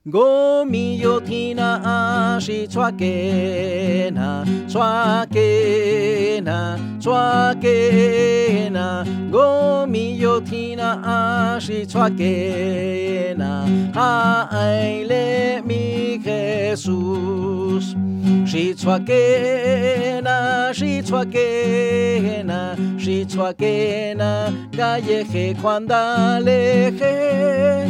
Gomi yotina ashi chwakena, chwakena, chwakena. Gomi yotina ashi chwakena. Haile mi Jesús. Shi chwakena, shi chwakena, shi chwakena. Galleje cuandaleje.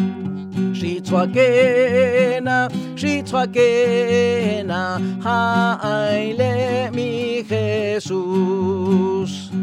Shitwakena, haile mi Jesús.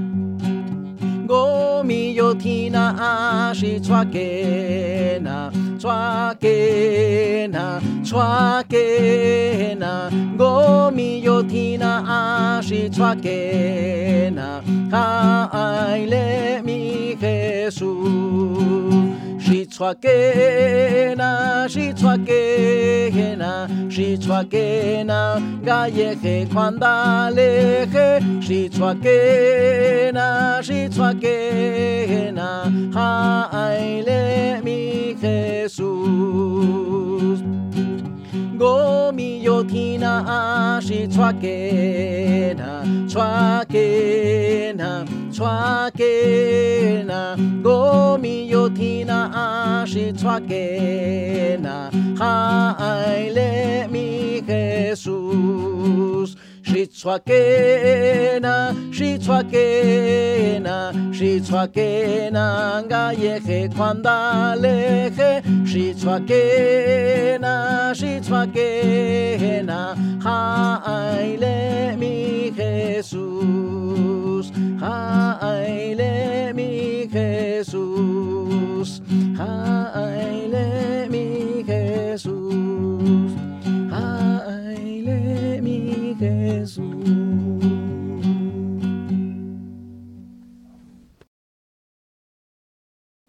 Gomi yotina shitwakena, chwakena, chwakena. Gomi yotina shitwakena, haile mi Jesús. Shitwakena, shitwakena, shitwakena, galleje cuandaleje. Shitwakena, shitwakena, haile mi Jesús. Gomi yotina shitwakena, chwakena, chwakena. Gomi yotina shitwakena, haile mi Jesús. Shitwakena, shitwakena, shitwakena, galleje cuandaleje. Shitwakena, shitwakena, haile mi Jesús, haile mi Jesús, haile.